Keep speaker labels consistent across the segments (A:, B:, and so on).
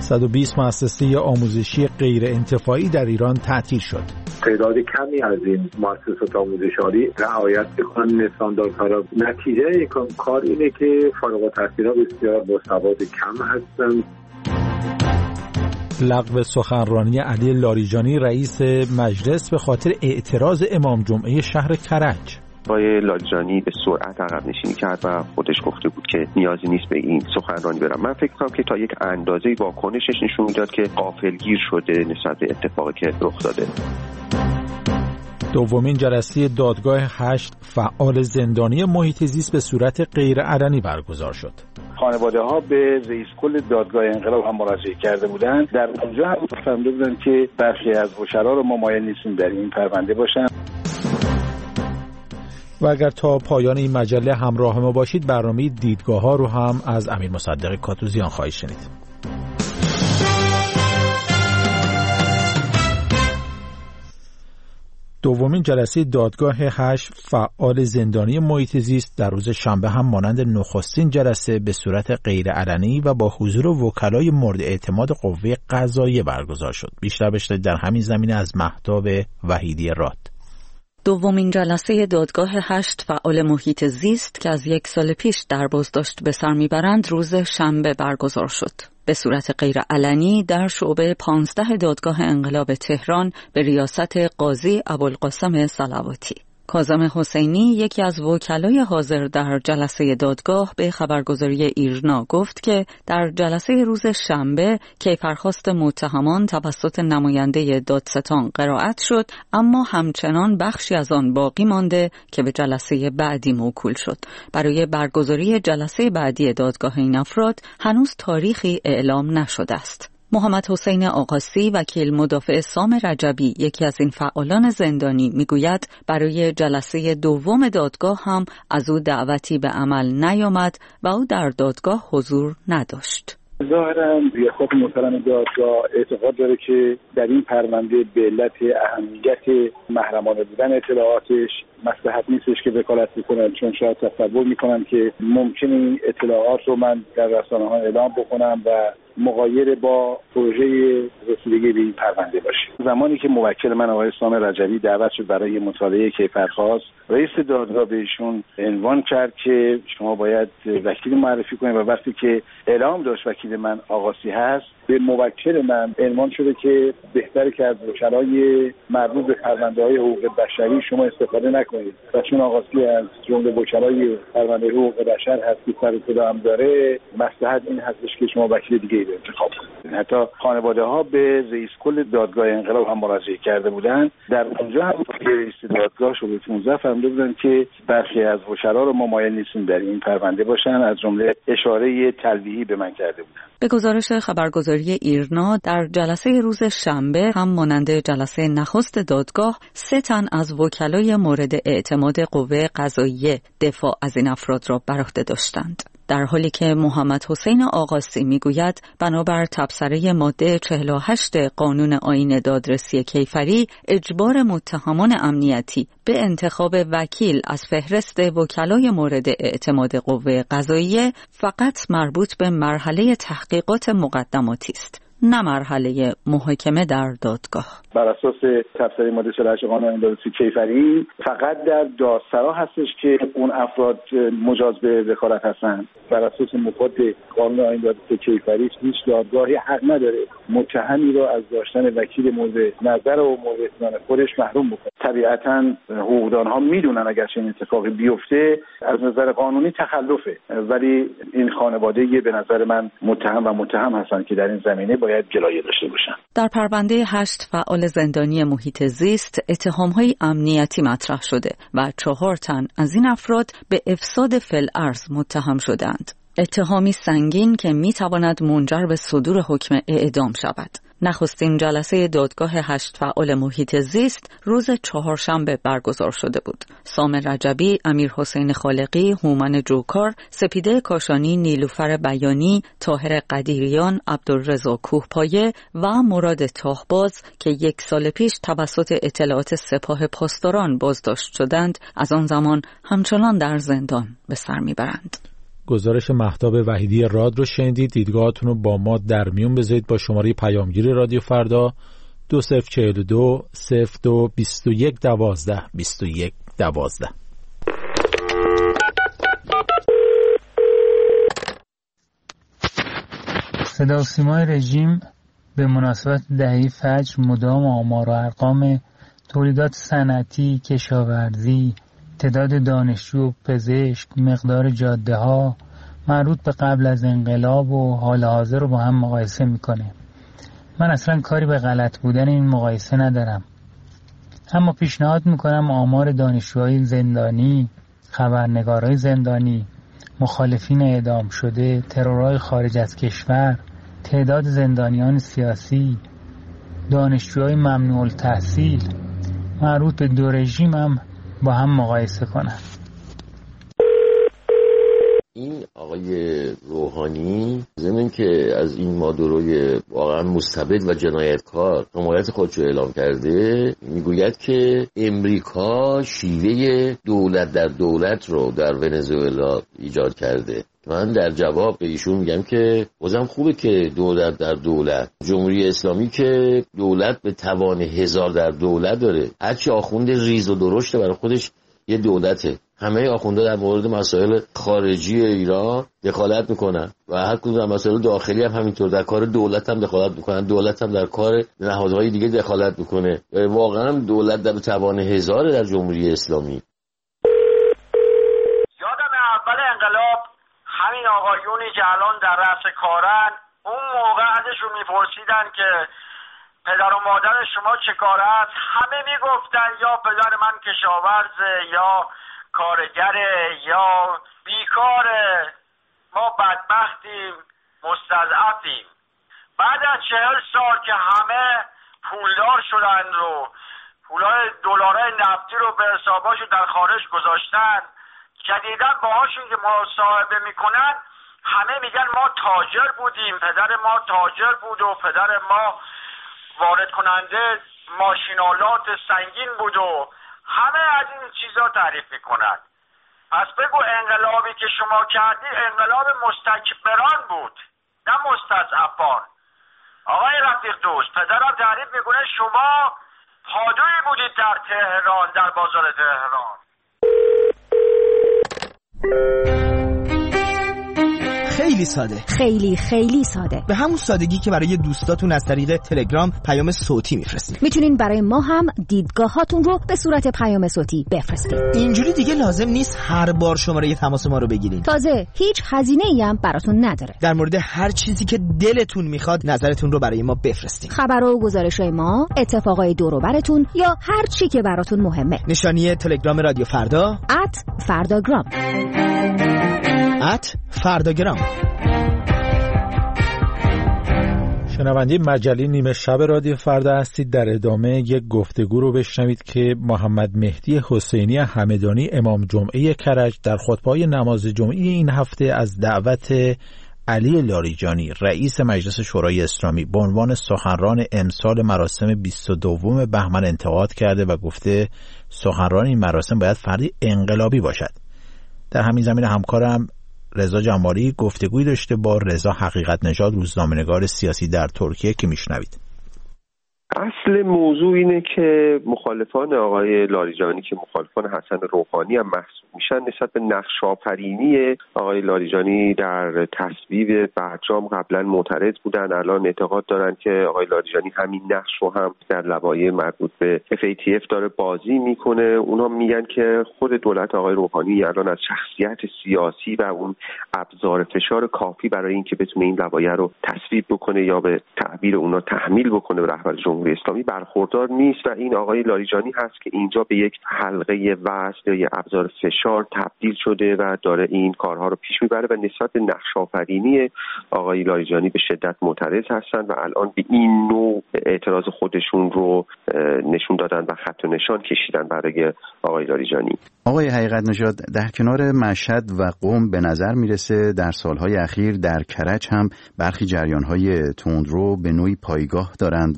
A: 120 مؤسسه آموزشی غیر انتفاعی در ایران تعطیل شد.
B: تعداد کمی از این مؤسسات آموزشی رعایت می‌کنن استانداردها را. نتیجه این کار اینه که فارغ التحصیلان بسیار با سواد کم هستند.
A: لغو سخنرانی علی لاریجانی رئیس مجلس به خاطر اعتراض امام جمعه شهر کرج.
C: آقای لاریجانی به سرعت عقب نشینی کرد و خودش گفته بود که نیازی نیست به این سخنرانی برم. من فکر کنم که تا یک اندازه واکنشش نشون میداد که غافلگیر شده نسبت به اتفاقی که رخ داده.
A: دومین جلسه دادگاه 8 فعال زندانی محیط زیست به صورت غیر علنی برگزار شد.
D: خانواده ها به رئیس کل دادگاه انقلاب هم مراجعه کرده بودند. در اونجا هم فهمیده بودند که برخی از وکلا رو مایل نیستیم در این پرونده باشن.
A: و اگر تا پایان این مجله همراه ما باشید، برنامه دیدگاه ها رو هم از امیر مصدق کاتوزیان خواهید شنید. دومین جلسه دادگاه 8 فعال زندانی محیط زیست در روز شنبه هم مانند نخستین جلسه به صورت غیر علنی و با حضور وکلای مورد اعتماد قوه قضاییه برگزار شد. بیشتر بشنوید در همین زمینه از مهتاب وحیدی راد.
E: دومین جلسه دادگاه 8 فعال محیط زیست که از 1 سال پیش در بازداشت به سر میبرند روز شنبه برگزار شد. به صورت غیر علنی در شعبه 15 دادگاه انقلاب تهران به ریاست قاضی ابوالقاسم صلواتی. کاظم حسینی یکی از وکلای حاضر در جلسه دادگاه به خبرگزاری ایرنا گفت که در جلسه روز شنبه کیفرخواست متهمان توسط نماینده دادستان قرائت شد، اما همچنان بخشی از آن باقی مانده که به جلسه بعدی موکول شد. برای برگزاری جلسه بعدی دادگاه این افراد هنوز تاریخی اعلام نشده است. محمد حسین آقاسی وکیل مدافع سام رجبی یکی از این فعالان زندانی میگوید برای جلسه دوم دادگاه هم از او دعوتی به عمل نیامد و او در دادگاه حضور نداشت.
D: ظاهراً ریاست محترم دادگاه اعتقاد داره که در این پرونده به علت اهمیت محرمانه بودن اطلاعاتش مصلحت نیستش که وکالت بکنن، چون شاید تصور میکنن که ممکنه این اطلاعات رو من در رسانه‌ها اعلام بکنم و مغایر با پروژه رسیدگی به این پرونده باشه. زمانی که موکل من آقای سام رجبی دعوت شد برای مطالعه کیفرخواست، رئیس دادگاه بهشون عنوان کرد که شما باید وکیل معرفی کنید و وقتی که اعلام داشت وکیل من آقاسی هست، به موکل من عنوان شده که بهتره که از وکلای مربوط به پرونده‌های حقوق بشری شما استفاده نکنید و چون آقاسی از جمله وکلای پرونده حقوق بشر هست که سر صدا هم داره، مصلحت این هستش که شما وکیل دیگه ای انتخاب کنید. حتی خانواده ها به رئیس کل دادگاه انقلاب هم مراجعه کرده بودند. در اونجا هم رئیس دادگاه شعبه 15 فهمیده بودند که برخی از وکلا رو مایل نیستیم در این پرونده باشن، از جمله اشاره تلویحی به من کرده بودند.
E: به گزارش خبرگزاری ایرنا در جلسه روز شنبه هم مانند جلسه نخست دادگاه 3 تن از وکلای مورد اعتماد قوه قضاییه دفاع از این افراد را بر عهده داشتند، در حالی که محمد حسین آقاسی میگوید بنابر تبصره ماده 48 قانون آیین دادرسی کیفری اجبار متهمان امنیتی به انتخاب وکیل از فهرست وکلای مورد اعتماد قوه قضاییه فقط مربوط به مرحله تحقیقات مقدماتی است، نه مرحله محاکمه در دادگاه.
D: بر اساس تفسیر ماده 48 قانون آیین دادرسی کیفری فقط در دادسرا هستش که اون افراد مجاز به وکالت هستند. بر اساس مفاد قانون آیین دادرسی کیفری هیچ دادگاهی حق نداره متهمی را از داشتن وکیل مورد نظر و مورد اطمینان خودش محروم بکنه. طبیعتاً حقوقدانها میدونن اگر چنین اتفاقی بیفته از نظر قانونی تخلفه، ولی این خانواده به نظر من متهم هستن که در این زمینه باید جلایه داشته باشن.
E: در پرونده 8 فعال زندانی محیط زیست اتهام‌های امنیتی مطرح شده و 4 تن از این افراد به افساد فی‌الارض متهم شدند. اتهامی سنگین که می‌تواند منجر به صدور حکم اعدام شود. نخستین جلسه دادگاه 8 فعال محیط زیست روز چهارشنبه برگزار شده بود. سام رجبی، امیر حسین خالقی، هومن جوکار، سپیده کاشانی، نیلوفر بیانی، طاهر قدیریان، عبدالرضا کوهپایه و مراد تاهباز که 1 سال پیش توسط اطلاعات سپاه پاسداران بازداشت شدند، از آن زمان همچنان در زندان به سر میبرند.
A: گزارش مهتاب وحیدی راد رو شنیدید. دیدگاهاتون رو با ما در میون بذارید با شماره پیامگیر رادیو فردا 2042 02 21 12 21 12.
F: صدا و سیمای رژیم به مناسبت دهه فجر مدام آمار و ارقام تولیدات صنعتی، کشاورزی، تعداد دانشجو و پزشک، مقدار جاده‌ها مربوط به قبل از انقلاب و حال حاضر رو با هم مقایسه میکنه. من اصلا کاری به غلط بودن این مقایسه ندارم، اما پیشنهاد میکنم آمار دانشجوهای زندانی، خبرنگارای زندانی، مخالفین اعدام شده، ترورهای خارج از کشور، تعداد زندانیان سیاسی، دانشجوهای ممنوع التحصیل مربوط به دو رژیم هم با هم مقایسه کنن.
G: این آقای روحانی ضمن که از این مادروی واقعا مستبد و جنایتکار حمایت خودشو اعلام کرده، میگوید که امریکا شیوه دولت در دولت رو در ونزوئلا ایجاد کرده. من در جواب به ایشون میگم که بازم خوبه که دولت در دولت، جمهوری اسلامی که دولت به توان 1000 در دولت داره، هرچی آخوند ریز و درشته برای خودش یه دولته. همه آخونده در مورد مسائل خارجی ایران دخالت میکنن و هر کدوم در مسائل داخلی هم همینطور، در کار دولت هم دخالت میکنن، دولت هم در کار نهادهای دیگه دخالت میکنه. واقعا دولت در توان 1000 در جمهوری اسلامی.
H: یادم اول انقلاب همین آقایونی که الان در رأس کارن، اون موقع ازشون میپرسیدن که پدر و مادر شما چه کار است، همه میگفتن یا پدر من کشاورزه یا کارگره یا بیکاره، ما بدبختیم، مستضعفیم. بعد از 40 سال که همه پولدار شدن رو پولای دلارای نفتی رو به حساباشو در خارج گذاشتن، جدیدا باهاشون که مصاحبه میکنن همه میگن ما تاجر بودیم، پدر ما تاجر بود و پدر ما وارد کننده ماشینالات سنگین بود و همه از این چیزا تعریف میکنن. پس بگو انقلابی که شما کردی انقلاب مستکبران بود نه مستضعفان. آقای رفیق دوست، پدرم تعریف میکنه شما پادویی بودید در تهران، در بازار تهران.
I: خیلی ساده، خیلی ساده، به همون سادگی که برای دوستاتون از طریق تلگرام پیام صوتی میفرستید.
J: میتونین برای ما هم دیدگاهاتون رو به صورت پیام صوتی بفرستید.
I: اینجوری دیگه لازم نیست هر بار شماره تماس ما رو بگیرین.
J: تازه هیچ هزینه‌ای هم براتون نداره.
I: در مورد هر چیزی که دلتون میخواد نظرتون رو برای ما بفرستید.
J: خبر و گزارش‌های ما، اتفاقای دور و براتون یا هر چی که براتون مهمه.
I: نشانی تلگرام رادیو فردا
J: @فرداگرام.
I: فرداگرام.
A: شنونده مجله نیمه شب رادیو فردا هستید. در ادامه یک گفتگو رو بشنوید که محمد مهدی حسینی همدانی امام جمعه کرج در خطبه‌های نماز جمعه این هفته از دعوت علی لاریجانی رئیس مجلس شورای اسلامی به عنوان سخنران امسال مراسم 22 بهمن انتقاد کرده و گفته سخنران این مراسم باید فردی انقلابی باشد. در همین زمینه همکارم رضا جمالی گفتگویی داشته با رضا حقیقت نژاد، روزنامه‌نگار سیاسی در ترکیه، که میشنوید.
C: اصل موضوع اینه که مخالفان آقای لاریجانی که مخالفان حسن روحانی هم محسوب میشن نسبت به نقش آفرینی آقای لاریجانی در تصویب برجام قبلا معترض بودن. الان اعتقاد دارن که آقای لاریجانی همین نقش رو هم در لوایح مربوط به FATF داره بازی میکنه. اونها میگن که خود دولت آقای روحانی الان از شخصیت سیاسی و اون ابزار فشار کافی برای اینکه بتونه این لوایح رو تصویب بکنه یا به تعبیر اونها تحمیل بکنه به رهبر جمهوری اسلامی برخوردار نیست و این آقای لاریجانی هست که اینجا به یک حلقه وصل یا ابزار فشار تبدیل شده و داره این کارها رو پیش میبره و نسبت به نقش آفرینی آقای لاریجانی به شدت معترض هستن و الان به این نوع اعتراض خودشون رو نشون دادن و خط و نشان کشیدن برای آقای لاریجانی.
K: آقای حقیقت نژاد، در کنار مشهد و قم به نظر میرسه در سالهای اخیر در کرج هم برخی جریانهای تندرو به نوعی پایگاه دارند و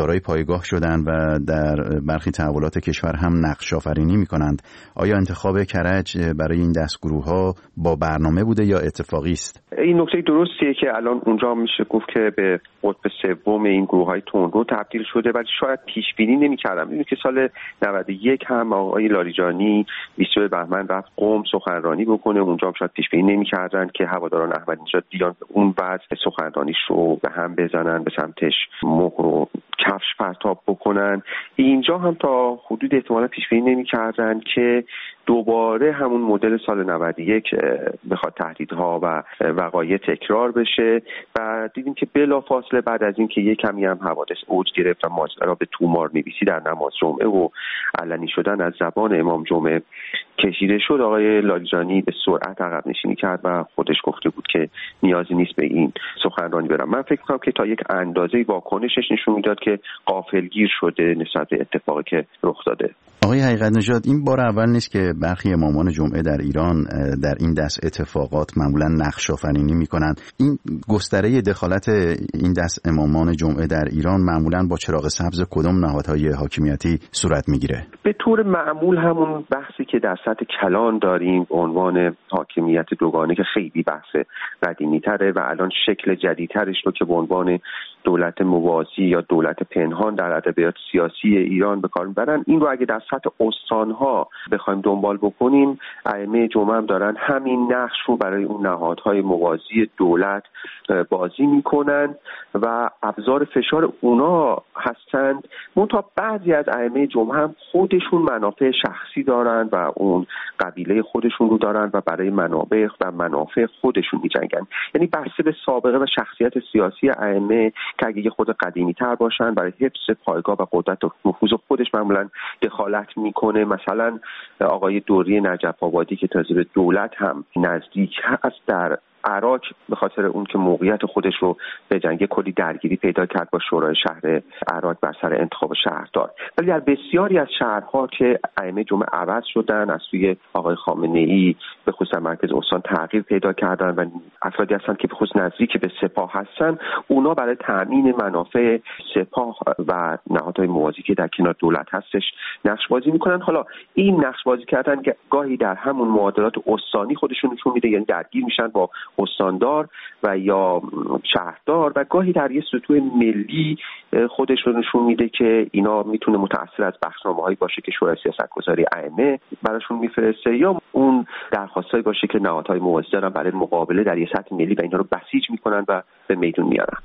K: دارای پایگاه شدند و در برخی تحولات کشور هم نقش آفرینی می‌کنند. آیا انتخاب کرج برای این دستگروه‌ها با برنامه بوده یا اتفاقی است؟
C: این نکته درستیه که الان اونجا میشه گفت که به قطب سوم این گروه‌های تندرو تبدیل شده، ولی شاید پیش بینی نمی‌کردم. ببینید که سال 91 هم آقای لاریجانی 22 بهمن رفت قم سخنرانی بکنه، اونجا هم شاید پیش بینی نمی‌کردن که هواداران احمدی‌نژاد بیان اون وضع سخنرانیش رو به هم بزنن، به سمتش مهر و کفش پرتاب بکنن. اینجا هم تا حدود احتمالا پیش بینی نمی‌کردن که دوباره همون مدل سال 91 بخواد تهدیدها و وقایع تکرار بشه و دیدیم که بلافاصله بعد از این که یک کمی هم حوادث اوج گرفت و ماجرا به تومار نویسی در نماز جمعه و علنی شدن از زبان امام جمعه کشیده شد، آقای لاریجانی به سرعت عقب نشینی کرد و خودش گفته بود که نیازی نیست به این سخنرانی برم. من فکر می‌کنم که تا یک اندازه واکنشش نشون میداد که غافلگیر شده نسبت به اتفاقی که رخ داده.
K: آقای حقیقت نژاد، این بار اول نیست که برخی امامان جمعه در ایران در این دست اتفاقات معمولا نقش آفرینی می‌کنند. این گستره دخالت این دست امامان جمعه در ایران معمولا با چراغ سبز کدام نهادهای حاکمیتی صورت می‌گیره؟
C: به طور معمول همون بحثی که در سطح کلان داریم به عنوان حاکمیت دوگانه که خیلی بحث قدیمی‌تره و الان شکل جدیدترش رو که به عنوان دولت موازی یا دولت پنهان در ادبیات سیاسی ایران به کار میبرن، این رو اگه در سطح استان‌ها بخوایم دنبال بکنیم، ائمه جمعه هم دارن همین نقش رو برای اون نهادهای موازی دولت بازی میکنن و ابزار فشار اونا هستند. منتها بعضی از ائمه جمعه هم خودشون منافع شخصی دارن و اون قبیله خودشون رو دارن و برای منابع و منافع خودشون میجنگن. یعنی بحث به سابقه و شخصیت سیاسی ائمه که اگه یه خود قدیمی تر باشن برای حفظ پایگاه و قدرت و نفوذ خودش معمولا دخالت میکنه. مثلا آقای دوری نجف آبادی که تازه به دولت هم نزدیک هست در عراق به خاطر اون که موقعیت خودش رو به جنگ کلی درگیری پیدا کرد با شورای شهر عراق بر سر انتخاب شهردار. ولی در بسیاری از شهرها که ائمه جمعه عوض شدن، از سوی آقای خامنه‌ای به خصوص مرکز استان تغییر پیدا کردن و افرادی هستن که به خصوص نزدیک به سپاه هستن، اونا برای تامین منافع سپاه و نهادهای موازی که در کنار دولت هستش نقش بازی میکنن. حالا این نقش بازی کردن که گاهی در همون معادلات استانی خودشون نشون میده، یعنی درگیر میشن با استاندار و یا شهردار و گاهی در یه سطوح ملی خودش رو نشون میده که اینا میتونه متأثر از بخشنامه‌هایی باشه که شورای سیاستگذاری ائمه براشون میفرسته یا اون درخواستایی باشه که نهادهای موازی دارن برای مقابله در یه سطح ملی و اینا رو بسیج میکنن و به میدون میارن.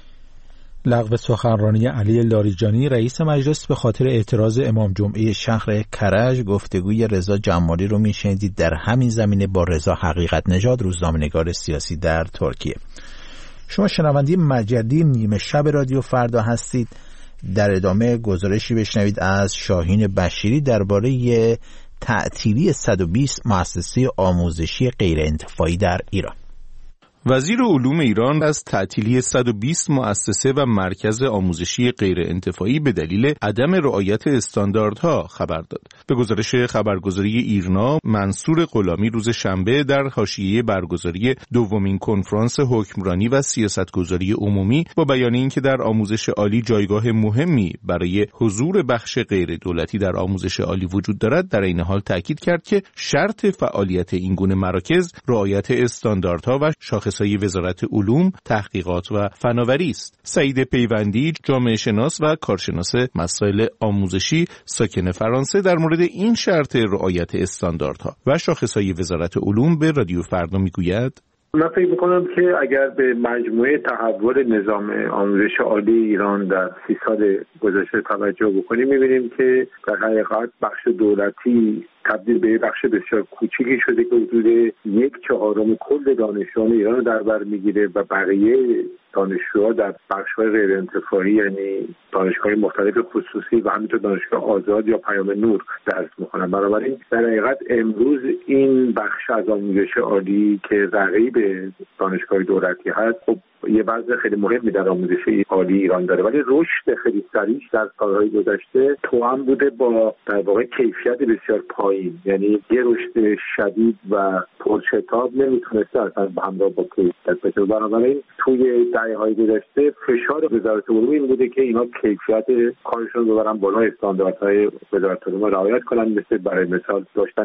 A: لغو سخنرانی علی لاریجانی رئیس مجلس به خاطر اعتراض امام جمعه شهر کرج. گفتگوی رضا جمالی رو میشنیدید در همین زمینه با رضا حقیقت نژاد، روزنامه‌نگار سیاسی در ترکیه. شما شنونده مجله نیمه شب رادیو فردا هستید. در ادامه گزارشی بشنوید از شاهین بشیری درباره تعطیلی 120 مؤسسه آموزشی غیرانتفاعی در ایران.
L: وزیر علوم ایران از تعطیلی 120 مؤسسه و مرکز آموزشی غیرانتفاعی به دلیل عدم رعایت استانداردها خبر داد. به گزارش خبرگزاری ایرنا، منصور غلامی روز شنبه در حاشیه برگزاری دومین کنفرانس حکمرانی و سیاستگذاری عمومی با بیان اینکه در آموزش عالی جایگاه مهمی برای حضور بخش غیر دولتی در آموزش عالی وجود دارد، در این حال تاکید کرد که شرط فعالیت این گونه مراکز رعایت استانداردها و شاخصهای وزارت علوم، تحقیقات و فناوری است. سعید پیوندی، جامعه شناس و کارشناس مسائل آموزشی ساکن فرانسه، در مورد این شرط رعایت استانداردها و شاخصهای وزارت علوم به رادیو فردا میگوید:
B: من فکر میکنم که اگر به مجموعه تحول نظام آموزش عالی ایران در 30 سال گذشته توجه بکنیم، میبینیم که در حقیقت بخش دولتی تبدیل به بخش بسیار کوچیکی شده که حدود 1/4 کل دانشجویان ایران رو در بر میگیره و بقیه دانشجوها در بخش‌های غیر انتفاعی، یعنی دانشگاه مختلف خصوصی و همینطور دانشگاه آزاد یا پیام نور درس می‌خونن. بنابراین در حقیقت امروز این بخش از آموزش عالی که رقیب دانشگاه دولتی هست، خب یه وضع خیلی مهمی در آموزش عالی ایران داره، ولی رشد خیلی سریع در سالهای گذشته توأم بوده با در واقع کیفیت بسیار پایین، یعنی یه رشد شدید و پرشتاب نمیتونسته اصلا همراه با کیفیت بشه. بنابراین توی دهه‌های گذشته فشار وزارت علوم این بوده که اینا کیفیت کارشون رو ببرن بالا، استانداردهای وزارت علوم رعایت کنن، مثل برای مثال داشتن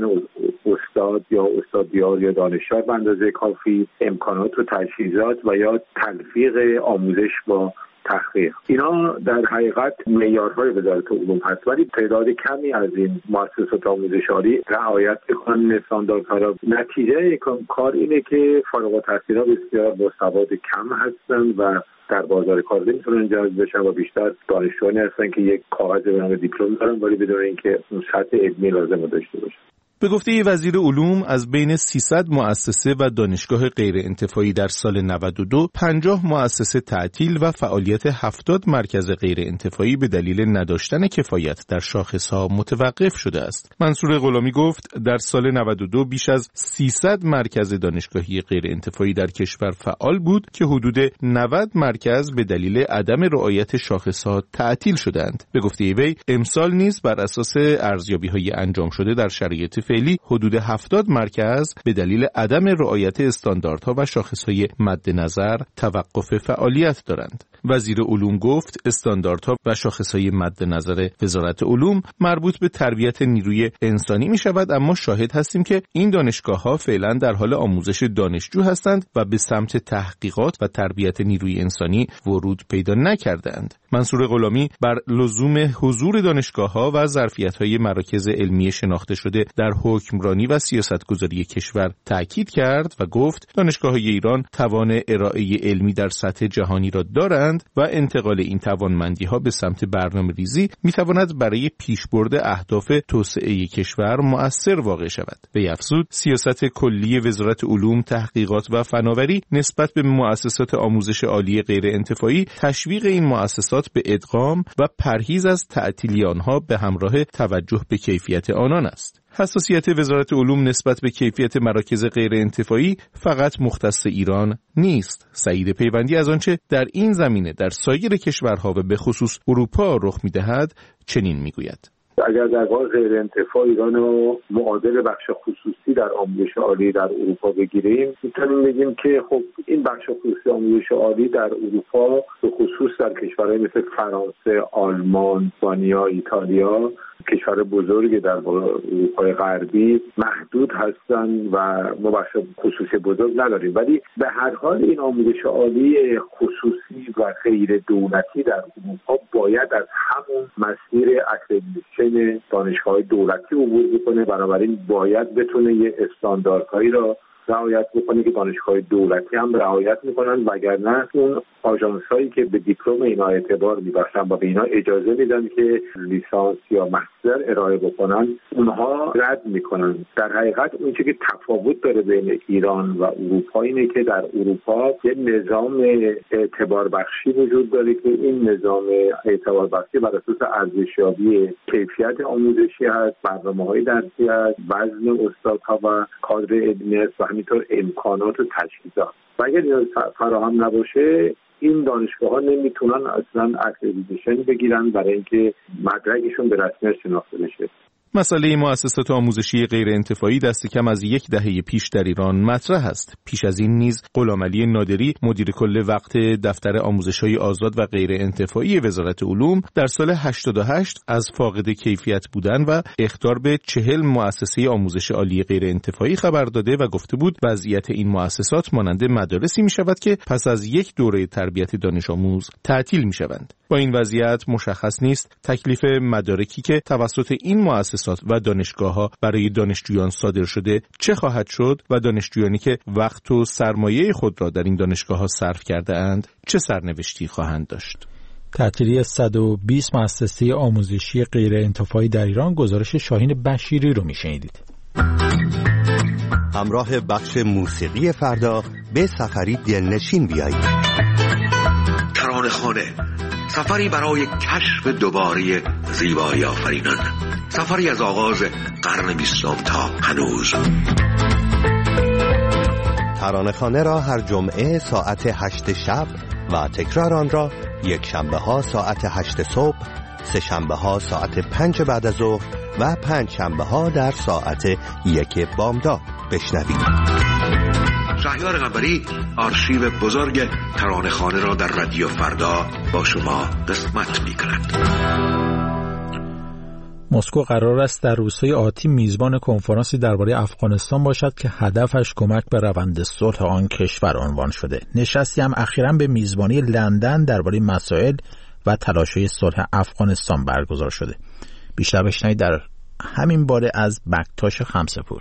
B: استاد یا استادیار یا دانشیار به اندازه کافی، امکانات و تجهیزات و یا تلفیق آموزش با تحقیق. اینا در حقیقت معیارهای وزارت علوم هست، ولی تعداد کمی از این مؤسسات آموزش عالی رعایت می‌کنن استانداردها را. نتیجه کار اینه که فارغ التحصیل‌ها بسیار با سواد کم هستند و در بازار کار نمیتونن جذب بشن و بیشتر دانشجویانی هستن که یک کاغذ به نام دیپلم دارن ولی بدون اینکه اون سطح علمی لازم رو داشته باشن.
L: به گفته وزیر علوم از بین 300 مؤسسه و دانشگاه غیر انتفاعی در سال 92 50 مؤسسه تعطیل و فعالیت 70 مرکز غیر انتفاعی به دلیل نداشتن کفایت در شاخص‌ها متوقف شده است. منصور غلامی گفت در سال 92 بیش از 300 مرکز دانشگاهی غیر انتفاعی در کشور فعال بود که حدود 90 مرکز به دلیل عدم رعایت شاخص‌ها تعطیل شدند. به گفته وی امسال نیز بر اساس ارزیابی‌های انجام شده در شرایط فعلی حدود 70 مرکز به دلیل عدم رعایت استانداردها و شاخصهای مد نظر توقف فعالیت دارند. وزیر علوم گفت استانداردها و شاخصهای مد نظر وزارت علوم مربوط به تربیت نیروی انسانی می شود، اما شاهد هستیم که این دانشگاه‌ها فعلا در حال آموزش دانشجو هستند و به سمت تحقیقات و تربیت نیروی انسانی ورود پیدا نکردند. منصور غلامی بر لزوم حضور دانشگاه‌ها و ظرفیت‌های مراکز علمی شناخته شده در حکمرانی و سیاستگذاری کشور تاکید کرد و گفت دانشگاه‌های ایران توان ارائه علمی در سطح جهانی را دارند و انتقال این توانمندی‌ها به سمت برنامه‌ریزی می‌تواند برای پیشبرد اهداف توسعه کشور مؤثر واقع شود. به افزود سیاست کلی وزارت علوم، تحقیقات و فناوری نسبت به مؤسسات آموزش عالی غیر انتفاعی تشویق این مؤسسات به ادغام و پرهیز از تعطیلی آنها به همراه توجه به کیفیت آنان است. حساسیت وزارت علوم نسبت به کیفیت مراکز غیر انتفاعی فقط مختص ایران نیست. سعید پیوندی از آنچه در این زمینه در سایر کشورها و به خصوص اروپا رخ می‌دهد چنین می‌گوید:
B: اگر در واقع غیر انتفاع ایران رو معادل بخش خصوصی در آموزش عالی در اروپا بگیریم، میتونیم بگیم که خب این بخش خصوصی آموزش عالی در اروپا به خصوص در کشورهای مثل فرانسه، آلمان، اسپانیا، ایتالیا، کشور بزرگ در اروپای غربی محدود هستند و ما بخش خصوصی بزرگ نداریم. ولی به هر حال این آموزش عالی خصوصی و غیر دولتی در اروپا باید از همون مسیر اکریدیتیشن دانشگاه دولتی عبور بکنه، بنابراین باید بتونه یه استانداردهایی را رعایت بکنه که دانشگاه دولتی هم رعایت میکنن، وگرنه اون آژانس‌هایی که به دیپلم اینا اعتبار میبخشن و به اینا اجازه میدن که لیسانس یا مستر ارائه بکنن، اونها رد میکنن. در حقیقت اون چیزی که تفاوت داره بین ایران و اروپا اینه که در اروپا یه نظام اعتبار بخشی وجود داره که این نظام اعتبار بخشی بر اساس ارزشیابی کیفیت آموزشی هست، برنامه‌های درسی هست، وزن استادها و کادر علمی است و همینطور امکانات و تجهیزات. و اگر این فراهم نباشه این دانشگاه‌ها نمیتونن اصلا اکریدیتیشن بگیرن برای اینکه مدرکشون به رسمیت شناخته بشه.
L: مسئله مؤسسات آموزشی غیر انتفاعی دست کم از 10 دهه پیش در ایران مطرح است. پیش از این نیز غلامعلی نادری مدیر کل وقت دفتر آموزش‌های آزاد و غیر انتفاعی وزارت علوم در سال 88 از فاقد کیفیت بودن و اخطار به 40 مؤسسه آموزش عالی غیر انتفاعی خبر داده و گفته بود وضعیت این مؤسسات مانند مدارسی می‌شود که پس از یک دوره تربیت دانش آموز تعطیل می‌شوند. با این وضعیت مشخص نیست تکلیف مدارکی که توسط این مؤسسات و دانشگاه‌ها برای دانشجویان صادر شده چه خواهد شد و دانشجویانی که وقت و سرمایه خود را در این دانشگاه‌ها صرف کرده اند چه سرنوشتی خواهند داشت.
A: تعطیلی 120 مؤسسه آموزشی غیر انتفاعی در ایران. گزارش شاهین بشیری رو میشنیدید.
M: همراه بخش موسیقی فردا به سفری دلنشین بیایید.
N: ترانه‌خانه، سفری برای کشف دوباره زیبایی آفرینان، سفری از آغاز قرن 20 تا هنوز.
M: ترانه‌خانه را هر جمعه ساعت 8 شب و تکرار آن را یک شنبه ها ساعت 8 صبح، سه شنبه ها ساعت 5 بعد از ظهر و 5 شنبه ها در ساعت 1 بامداد بشنوید.
N: شهریار قنبری آرشیو بزرگ ترانه‌خوانه را در رادیو فردا با شما قسمت می‌کند.
A: مسکو قرار است در روزهای آتی میزبان کنفرانسی درباره افغانستان باشد که هدفش کمک به روند صلح آن کشور عنوان شده. نشستی هم اخیراً به میزبانی لندن درباره مسائل و تلاش‌های صلح افغانستان برگزار شده. بیشتر بشنوید در همین باره از بکتاش خمسه‌پور.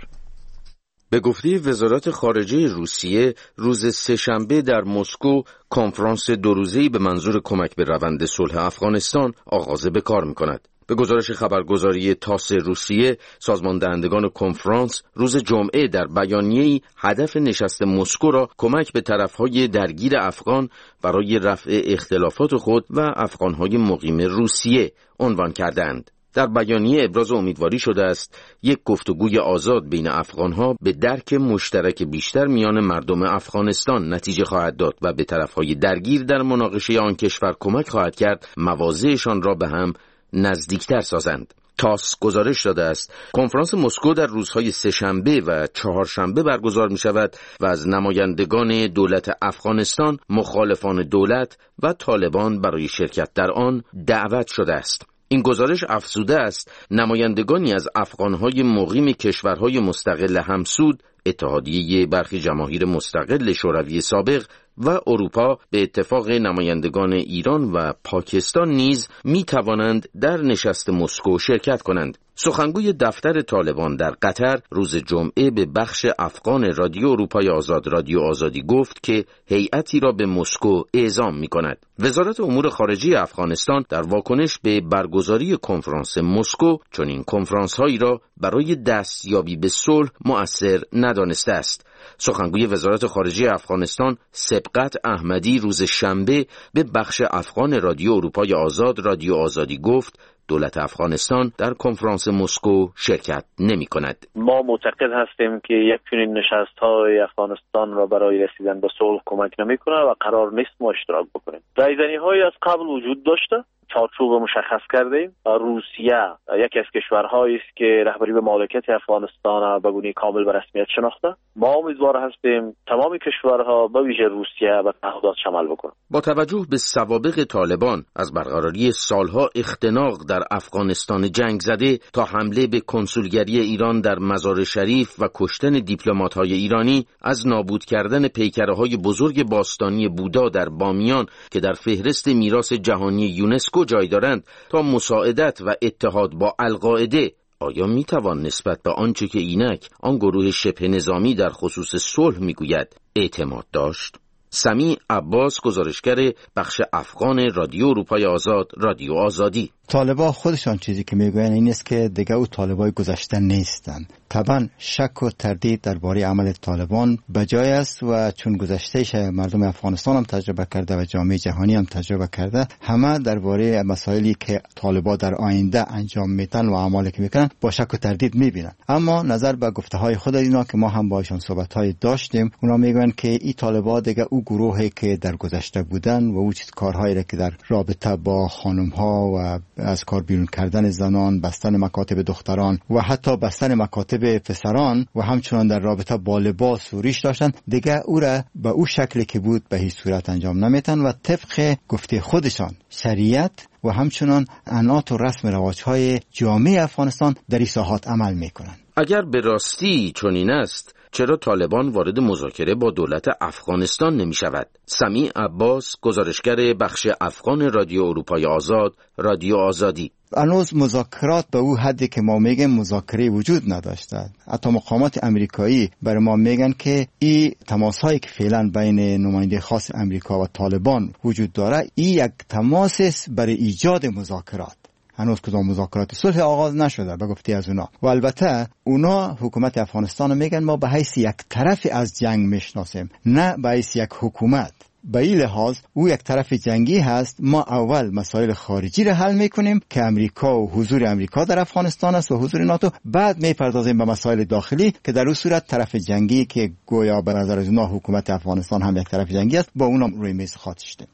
O: به گفته وزارت خارجه روسیه، روز سه‌شنبه در مسکو کنفرانس 2 روزه‌ای به منظور کمک به روند صلح افغانستان آغاز به کار می‌کند. به گزارش خبرگزاری تاس روسیه، سازمان دهندگان کنفرانس روز جمعه در بیانیه‌ای هدف نشست مسکو را کمک به طرف‌های درگیر افغان برای رفع اختلافات خود و افغان‌های مقیم روسیه عنوان کردند. در بیانیه ابراز امیدواری شده است یک گفتگوی آزاد بین افغان‌ها به درک مشترک بیشتر میان مردم افغانستان نتیجه خواهد داد و به طرف‌های درگیر در مناقشه آن کشور کمک خواهد کرد مواضعشان را به هم نزدیکتر سازند. تاس گزارش داده است کنفرانس مسکو در روزهای سه‌شنبه و چهارشنبه برگزار می شود و از نمایندگان دولت افغانستان، مخالفان دولت و طالبان برای شرکت در آن دعوت شده است. این گزارش افزوده است نمایندگانی از افغانهای مقیم کشورهای مستقل همسود، اتحادیه برخی جماهیر مستقل شوروی سابق و اروپا به اتفاق نمایندگان ایران و پاکستان نیز می توانند در نشست مسکو شرکت کنند. سخنگوی دفتر طالبان در قطر روز جمعه به بخش افغان رادیو اروپای آزاد رادیو آزادی گفت که هیئتی را به مسکو اعزام می کند. وزارت امور خارجه افغانستان در واکنش به برگزاری کنفرانس مسکو چنین کنفرانس هایی را برای دستیابی به صلح مؤثر ندانسته است. سخنگوی وزارت خارجه افغانستان سبقت احمدی روز شنبه به بخش افغان رادیو اروپای آزاد رادیو آزادی گفت دولت افغانستان در کنفرانس مسکو شرکت نمی کند.
P: ما معتقد هستیم که یک چنین نشست‌های افغانستان را برای رسیدن به صلح کمک نمی کند و قرار نیست ما اشتراک بکنیم. رایزنی‌هایی از قبل وجود داشته، چارچوب مشخص کردیم. روسیه یکی از کشورهایی است که رهبری به مالکیت افغانستان به گونه کامل به رسمیت شناخته. ما امیدوار هستیم تمام کشورها به ویژه روسیه به تعهدات عمل بکنند.
O: با توجه به سوابق طالبان از برقراری سالها اختناق در افغانستان جنگ زده تا حمله به کنسولگری ایران در مزار شریف و کشتن دیپلمات‌های ایرانی، از نابود کردن پیکره‌های بزرگ باستانی بودا در بامیان که در فهرست میراث جهانی یونسکو جای دارند تا مساعدت و اتحاد با القاعده، آیا میتوان نسبت به آنچه که اینک آن گروه شبه نظامی در خصوص صلح میگوید اعتماد داشت؟ سمیع عباس، گزارشگر بخش افغان رادیو اروپای آزاد رادیو آزادی.
Q: طالبان خودشان چیزی که میگوین این است که دیگه او طالبای گذشته نیستند. طبعا شک و تردید درباره عمل طالبان بجای است و چون گذشتهش مردم افغانستان هم تجربه کرده و جامعه جهانی هم تجربه کرده، همه درباره مسائلی که طالبان در آینده انجام میدن و اعمالی که میکنن با شک و تردید میبینن. اما نظر به گفته های خود اینا که ما هم باشون صحبت های داشتیم، اونا میگن که این طالبان دیگه او گروهی که در گذشته بودن و او چیز کارهایی که در رابطه با خانم ها و از کار بیرون کردن زنان، بستن مکاتب دختران و حتی بستن مکاتب پسران و همچنان در رابطه با لباس و ریش داشتن، دیگه او را به او شکلی که بود به هیچ صورت انجام نمیتن و طبق گفته خودشان شریعت و همچنان عنعنات و رسم رواج‌های جامعه افغانستان در این ساحات عمل میکنن.
O: اگر به راستی چنین است، چرا طالبان وارد مذاکره با دولت افغانستان نمی شود؟ سمیع عباس، گزارشگر بخش افغان رادیو اروپای آزاد رادیو آزادی.
Q: هنوز مذاکرات به او حدی که ما میگیم مذاکره وجود نداشته. حتی مقامات امریکایی برای ما میگن که این تماس‌هایی که فعلا بین نماینده خاص امریکا و طالبان وجود داره، این یک تماس است برای ایجاد مذاکرات. هنوز کدام مذاکرات صلح آغاز نشده به گفته از اونا. و البته اونا حکومت افغانستان میگن ما به حیث یک طرف از جنگ میشناسیم، نه به حیث یک حکومت. به این لحاظ او یک طرف جنگی هست. ما اول مسائل خارجی را حل میکنیم که امریکا و حضور امریکا در افغانستان است و حضور ناتو، بعد میپردازیم به مسائل داخلی که در اون صورت طرف جنگی که گویا به نظر از اونا حکومت افغانستان هم یک طرف جنگی است با اونا روی میز خاطر شده.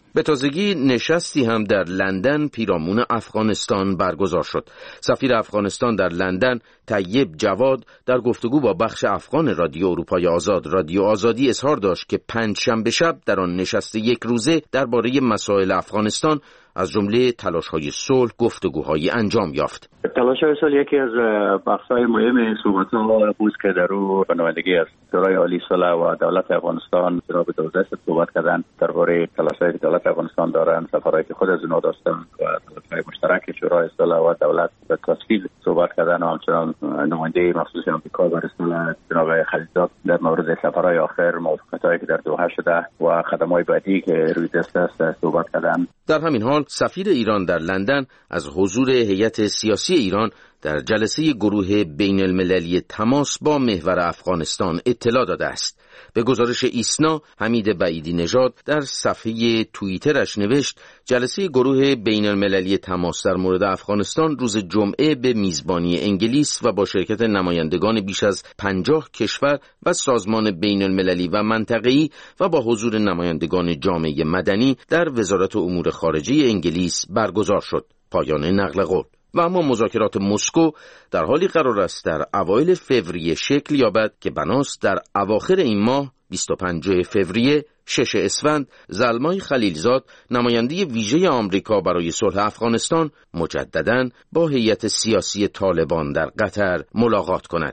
O: به تازگی نشستی هم در لندن پیرامون افغانستان برگزار شد. سفیر افغانستان در لندن طیب جواد در گفتگو با بخش افغان رادیو اروپای آزاد رادیو آزادی اظهار داشت که پنجشنبه شب در آن نشست یک روزه درباره مسائل افغانستان از جمله تلاش‌های صلح گفتگوهایی انجام یافت.
R: تلاش‌های صلح یکی از بخش‌های مهم صحبت‌ها بود که در او به نمایندگی از شورای عالی صلح و دولت افغانستان جناب دوزه صحبت کردند درباره تلاش‌هایی که دولت افغانستان دارند، سفرهایی که خود از اونها داشتند و تلاش‌های مشترک شورای صلح و دولت به تفصیل صحبت کردند. و همچنان نماینده مخصوص آمریکا برای صلح جناب خلیلزاد در مورد سفرهای آخر، موافقت‌هایی که در دوحه شده و خدمات بعدی که روی دست است صحبت کردند.
O: در همین حال سفیر ایران در لندن از حضور هیئت سیاسی ایران در جلسه گروه بین المللی تماس با محور افغانستان اطلاع داده است. به گزارش ایسنا، حمید بعیدی نژاد در صفحه توییترش نوشت جلسه گروه بین المللی تماس در مورد افغانستان روز جمعه به میزبانی انگلیس و با شرکت نمایندگان بیش از 50 کشور و سازمان بین المللی و منطقه‌ای و با حضور نمایندگان جامعه مدنی در وزارت امور خارجه انگلیس برگزار شد. پایان نقل قول. و اما مذاکرات مسکو در حالی قرار است در اوایل فوریه شکل یابد که بناست در اواخر این ماه 25 فوریه 6 اسفند زلمای خلیلزاد نماینده ویژه آمریکا برای صلح افغانستان مجدداً با هیئت سیاسی طالبان در قطر ملاقات کند.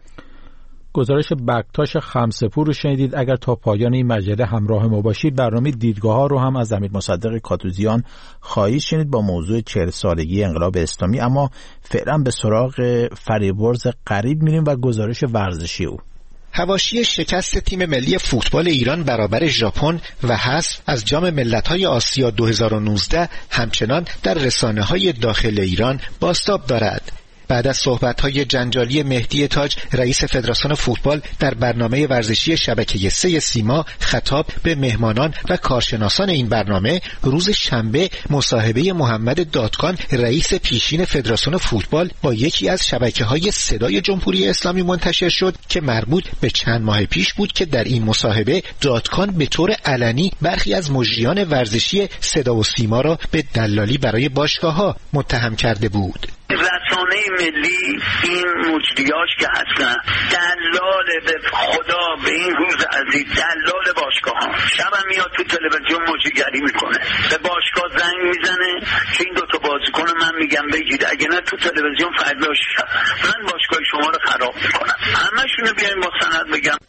A: گزارش بکتاش خمسپور رو شنیدید. اگر تا پایان این مجله همراه ما باشید برنامه دیدگاه‌ها رو هم از امیر مصدق کاتوزیان خواهید شنید با موضوع 40 سالگی انقلاب اسلامی. اما فعلا به سراغ فریبرز قریب میریم و گزارش ورزشی او.
S: حواشی شکست تیم ملی فوتبال ایران برابر ژاپن و حذف از جام ملت‌های آسیا 2019 همچنان در رسانه‌های داخل ایران بازتاب دارد. بعد از صحبت‌های جنجالی مهدی تاج رئیس فدراسیون فوتبال در برنامه ورزشی شبکه 3 سیما خطاب به مهمانان و کارشناسان این برنامه، روز شنبه مصاحبه محمد دادکان رئیس پیشین فدراسیون فوتبال با یکی از شبکه‌های صدای جمهوری اسلامی منتشر شد که مربوط به چند ماه پیش بود که در این مصاحبه دادکان به طور علنی برخی از مجریان ورزشی صدا و سیما را به دلالی برای باشگاه‌ها متهم کرده بود.
T: رسانه ملی این مجریاش که هستن دلال به خدا به این روز عزیز دلال باشگاه ها شبم میاد تو تلویزیون مجریگری میکنه به باشگاه زنگ میزنه که این دوتا بازیکن من میگم بگید اگه نه تو تلویزیون فردا شب من باشگاه شما رو خراب میکنم. همشونو بیاین با سند بگم.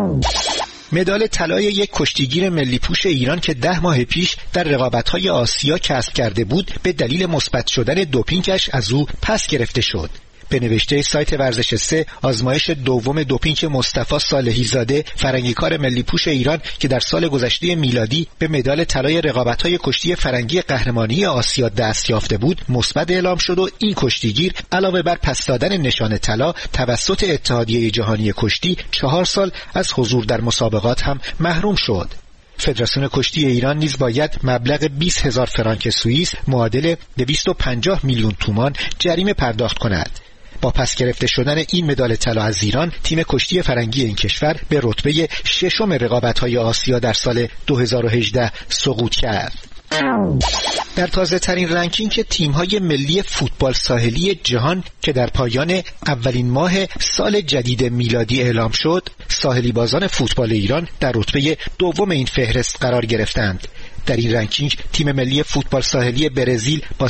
S: مدال طلای یک کشتیگیر ملی پوش ایران که 10 ماه پیش در رقابت‌های آسیا کسب کرده بود به دلیل مثبت شدن دوپینگش از او پس گرفته شد. به نوشته سایت ورزش 3 آزمایش دوم دوپینگ مصطفی صالحی زاده فرنگیکار ملی پوش ایران که در سال گذشته میلادی به مدال طلای رقابت‌های کشتی فرنگی قهرمانی آسیا دست یافته بود مثبت اعلام شد و این کشتیگیر علاوه بر پس دادن نشان طلا توسط اتحادیه جهانی کشتی 4 سال از حضور در مسابقات هم محروم شد. فدراسیون کشتی ایران نیز باید مبلغ 20,000 فرانک سوئیس معادل 250 میلیون تومان جریمه پرداخت کند. با پس گرفته شدن این مدال طلا از ایران، تیم کشتی فرنگی این کشور به رتبه 6م رقابت‌های آسیا در سال 2018 سقوط کرد. در تازه ترین رنکینگ تیم‌های ملی فوتبال ساحلی جهان که در پایان اولین ماه سال جدید میلادی اعلام شد، ساحلی بازان فوتبال ایران در رتبه دوم این فهرست قرار گرفتند. در این رنکینگ تیم ملی فوتبال ساحلی برزیل با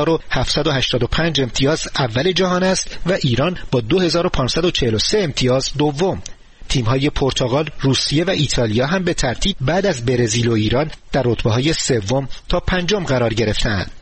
S: 3785 امتیاز اول جهان است و ایران با 2543 امتیاز دوم. تیم‌های پرتغال، روسیه و ایتالیا هم به ترتیب بعد از برزیل و ایران در رتبه‌های سوم تا پنجم قرار گرفتند.